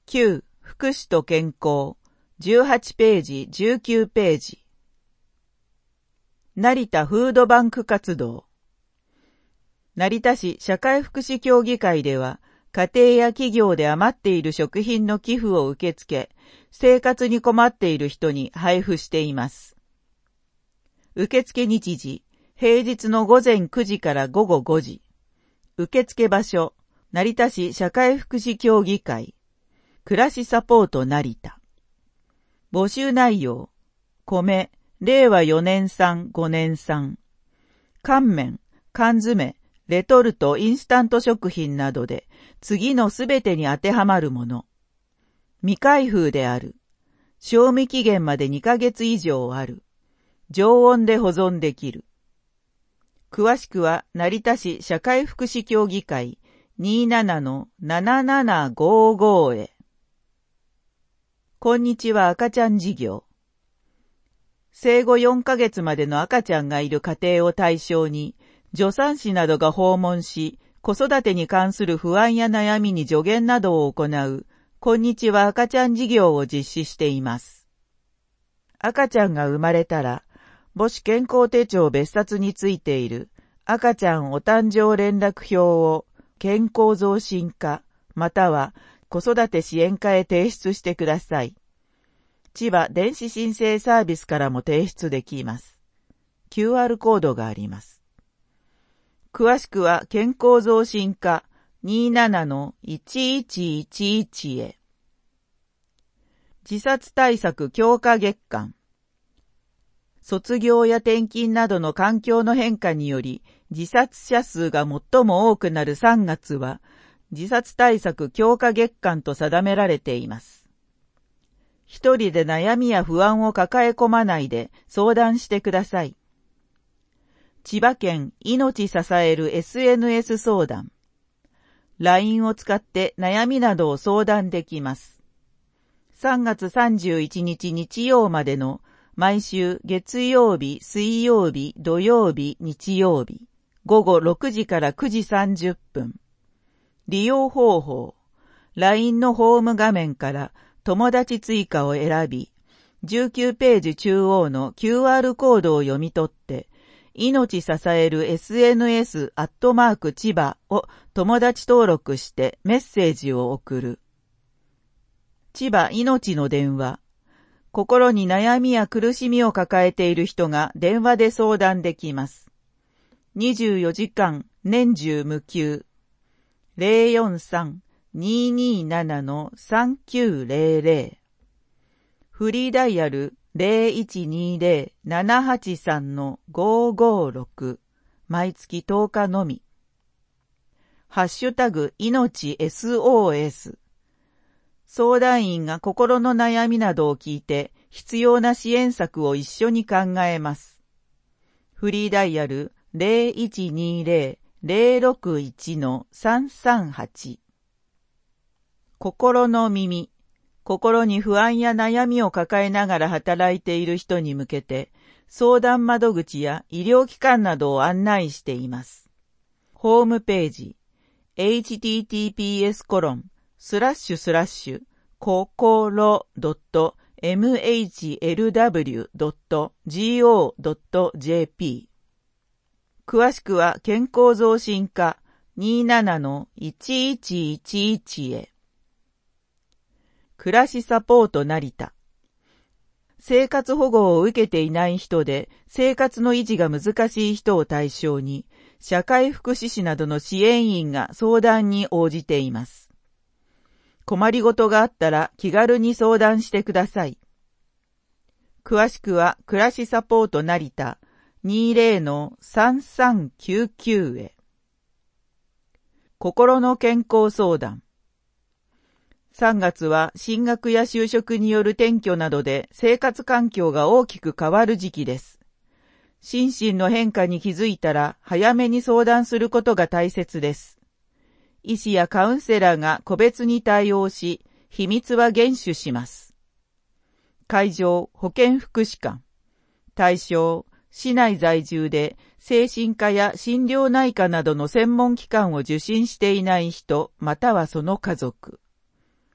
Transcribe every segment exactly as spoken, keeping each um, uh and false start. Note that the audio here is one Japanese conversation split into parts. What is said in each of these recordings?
きゅう、福祉と健康、じゅうはちページ、じゅうきゅうページ。成田フードバンク活動。成田市社会福祉協議会では、家庭や企業で余っている食品の寄付を受け付け、生活に困っている人に配布しています。受付日時、平日のごぜんくじからごごごじ。受付場所、成田市社会福祉協議会。暮らしサポート成田。募集内容、米、れいわよねん産、ごねん産。乾麺、缶詰、レトルト、インスタント食品などで、次のすべてに当てはまるもの。未開封である。賞味期限までにかげつ以上ある。常温で保存できる。詳しくは、成田市社会福祉協議会 にじゅうななのななななごご へ。こんにちは赤ちゃん事業。生後よんかげつまでの赤ちゃんがいる家庭を対象に、助産師などが訪問し、子育てに関する不安や悩みに助言などを行う、こんにちは赤ちゃん事業を実施しています。赤ちゃんが生まれたら、母子健康手帳別冊についている赤ちゃんお誕生連絡表を健康増進課または子育て支援課へ提出してください。千葉電子申請サービスからも提出できます。キューアール コードがあります。詳しくは健康増進課 にじゅうななのいちいちいちいち へ。自殺対策強化月間。卒業や転勤などの環境の変化により自殺者数が最も多くなるさんがつは自殺対策強化月間と定められています。一人で悩みや不安を抱え込まないで相談してください。千葉県命支える エスエヌエス 相談。ライン を使って悩みなどを相談できます。さんがつさんじゅういちにち日曜までの毎週月曜日、水曜日、土曜日、日曜日、ごごろくじからくじさんじゅっぷん。利用方法。ライン のホーム画面から友達追加を選び、じゅうきゅうページ中央の キューアール コードを読み取って、命支える エスエヌエス アットマーク千葉を友達登録してメッセージを送る。千葉命の電話。心に悩みや苦しみを抱えている人が電話で相談できます。にじゅうよじかん年中無休。ゼロよんさん にーにーなな のさんきゅうゼロゼロ。フリーダイヤルゼロいちにゼロ ななはちさん のごごろく。毎月とおかのみ。ハッシュタグ命 エスオーエス。相談員が心の悩みなどを聞いて必要な支援策を一緒に考えます。フリーダイヤルゼロいちにゼロ ゼロろくいち のさんさんはち。心の耳。心に不安や悩みを抱えながら働いている人に向けて相談窓口や医療機関などを案内しています。ホームページ エイチティーティーピーエス コロンスラッシュスラッシュこころ ドット エムエイチエルダブリュー ドット ジーオー ドット ジェーピー。詳しくは健康増進課 にじゅうななのいちいちいちいち へ。暮らしサポート成田。生活保護を受けていない人で生活の維持が難しい人を対象に社会福祉士などの支援員が相談に応じています。困りごとがあったら気軽に相談してください。詳しくは暮らしサポート成田 にじゅうのさんさんきゅうきゅう へ。心の健康相談。さんがつは進学や就職による転居などで生活環境が大きく変わる時期です。心身の変化に気づいたら早めに相談することが大切です。医師やカウンセラーが個別に対応し、秘密は厳守します。会場、保健福祉館。対象、市内在住で精神科や心療内科などの専門機関を受診していない人、またはその家族。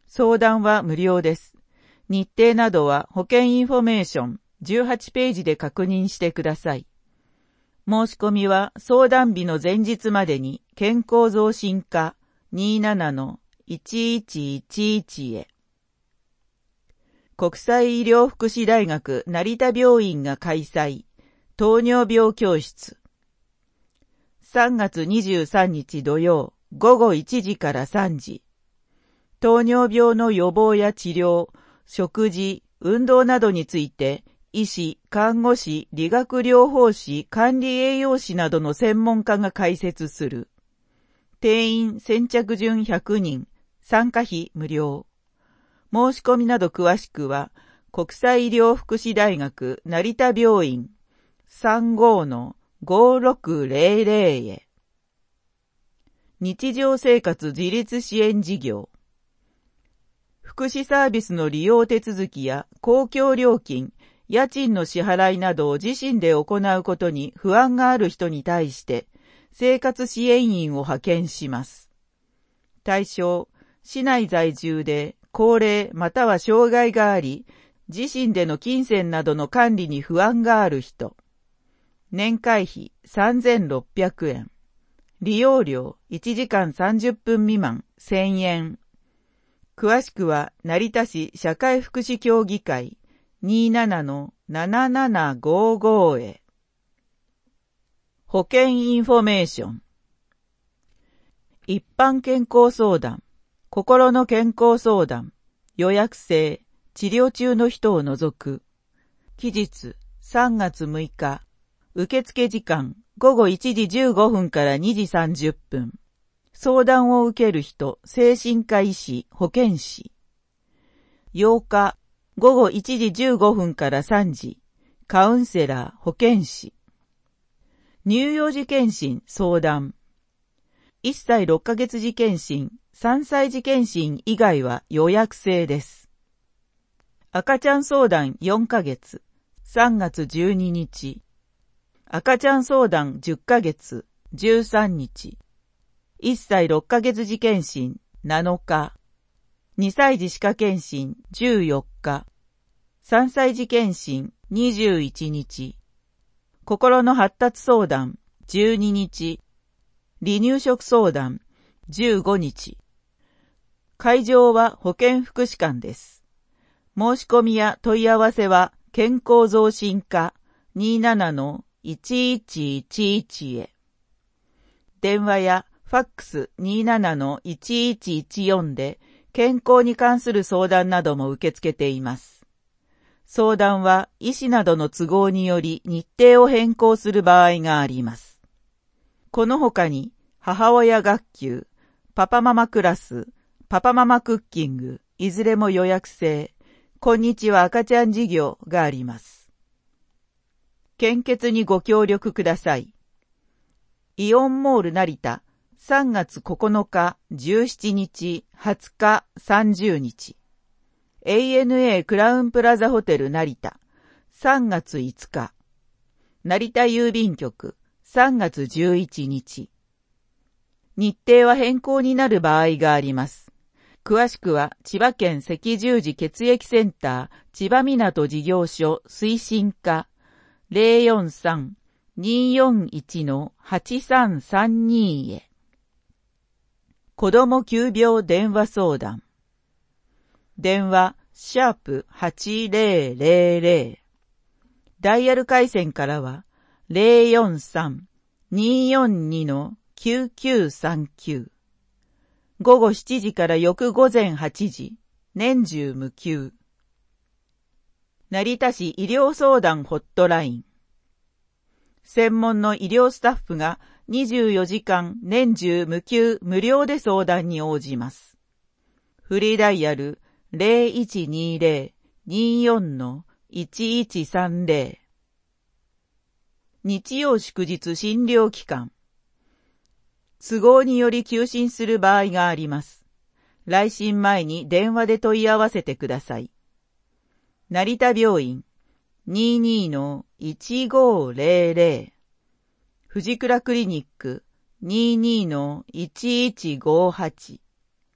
相談は無料です。日程などは保険インフォメーションじゅうはちページで確認してください。申し込みは相談日の前日までに健康増進課 にじゅうななのいちいちいちいち へ。国際医療福祉大学成田病院が開催、糖尿病教室。さんがつにじゅうさんにち土曜、ごごいちじからさんじ。糖尿病の予防や治療、食事、運動などについて、医師、看護師、理学療法士、管理栄養士などの専門家が解説する。定員先着順ひゃくにん、参加費無料。申し込みなど詳しくは、国際医療福祉大学成田病院 さんじゅうごのごろくぜろぜろ へ。日常生活自立支援事業。福祉サービスの利用手続きや公共料金、家賃の支払いなどを自身で行うことに不安がある人に対して生活支援員を派遣します。対象、市内在住で高齢または障害があり、自身での金銭などの管理に不安がある人。年会費さんぜんろっぴゃくえん。利用料いちじかんさんじゅっぷん未満せんえん。詳しくは成田市社会福祉協議会 にじゅうななのななななごご へ。保険インフォメーション。一般健康相談、心の健康相談、予約制、治療中の人を除く。期日さんがつむいか、受付時間ごごいちじじゅうごふんからにじさんじゅっぷん。相談を受ける人、精神科医師、保健師。ようか、ごごいちじじゅうごふんからさんじ、カウンセラー、保健師。乳幼児健診、相談。いっさいろっかげつ時健診、さんさい時健診以外は予約制です。赤ちゃん相談よんかげつ、さんがつじゅうににち。赤ちゃん相談じゅっかげつ、じゅうさんにち。いっさいろっかげつ時健診なのか。にさい児歯科健診じゅうよっか。さんさい児健診にじゅういちにち。心の発達相談じゅうににち。離乳食相談じゅうごにち。会場は保健福祉館です。申し込みや問い合わせは健康増進課 にじゅうななのいちいちいちいち へ。電話やファックス にじゅうななのいちいちいちよん で健康に関する相談なども受け付けています。相談は医師などの都合により日程を変更する場合があります。この他に母親学級、パパママクラス、パパママクッキング、いずれも予約制、こんにちは赤ちゃん事業があります。献血にご協力ください。イオンモール成田、さんがつここのか、じゅうしちにち、はつか、さんじゅうにち。エーエヌエー クラウンプラザホテル成田、さんがついつか。成田郵便局、さんがつじゅういちにち。日程は変更になる場合があります。詳しくは千葉県赤十字血液センター千葉港事業所推進課 ゼロよんさん にーよんいち のはちさんさんに へ。子ども急病電話相談。電話シャープはちぜろぜろぜろ。ダイヤル回線からはゼロよんさん にーよんに のきゅうきゅうさんきゅう。ごごしちじから翌午前はちじ、年中無休。成田市医療相談ホットライン。専門の医療スタッフがにじゅうよじかん年中無休無料で相談に応じます。フリーダイヤルゼロいちにゼロ にーよん のいちいちさんゼロ。日曜祝日診療期間。都合により休診する場合があります。来診前に電話で問い合わせてください。成田病院 にじゅうにのいちごゼロゼロ。藤倉クリニック にじゅうにのいちいちごはち。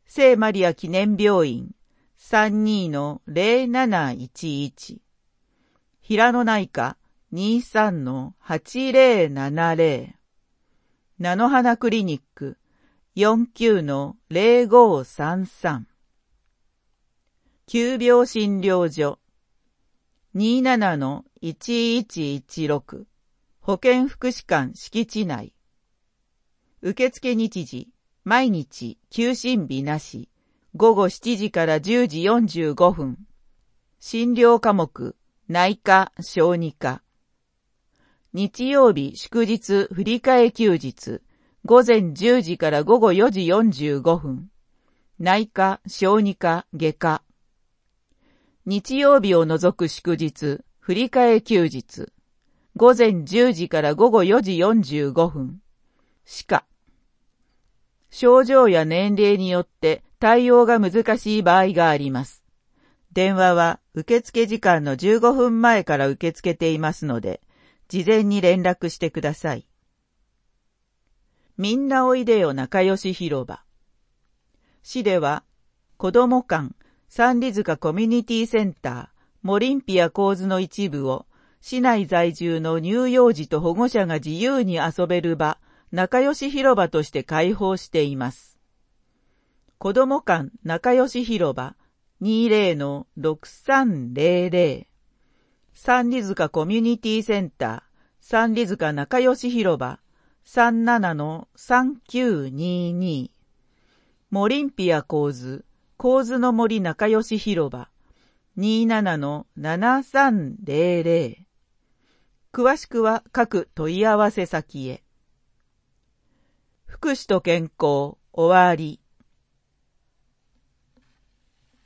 聖マリア記念病院 さんにーのゼロなないちいち 平野内科 にじゅうさんのはちゼロななゼロ 菜の花クリニック よんきゅうのゼロごさんさん 急病診療所 にじゅうななのいちいちいちろく 保健福祉館敷地内。受付日時、毎日休診日なし、ごごしちじからじゅうじよんじゅうごふん。診療科目、内科、小児科。日曜日、祝日、振り替え休日、ごぜんじゅうじからごごよじよんじゅうごふん。内科、小児科、外科。日曜日を除く祝日、振り替え休日、ごぜんじゅうじからごごよじよんじゅうごふん。歯科。症状や年齢によって対応が難しい場合があります。電話は受付時間のじゅうごふんまえから受け付けていますので、事前に連絡してください。みんなおいでよ仲良し広場。市では、子ども館、三里塚コミュニティセンター、モリンピア構図の一部を、市内在住の乳幼児と保護者が自由に遊べる場、仲良し広場として開放しています。子ども館仲良し広場 にじゅうのろくさんゼロゼロ 三里塚コミュニティセンター三里塚仲良し広場 さんじゅうななのさんきゅうにに モリンピア構図構図の森仲良し広場 にじゅうななのななさんゼロゼロ。詳しくは各問い合わせ先へ。福祉と健康終わり。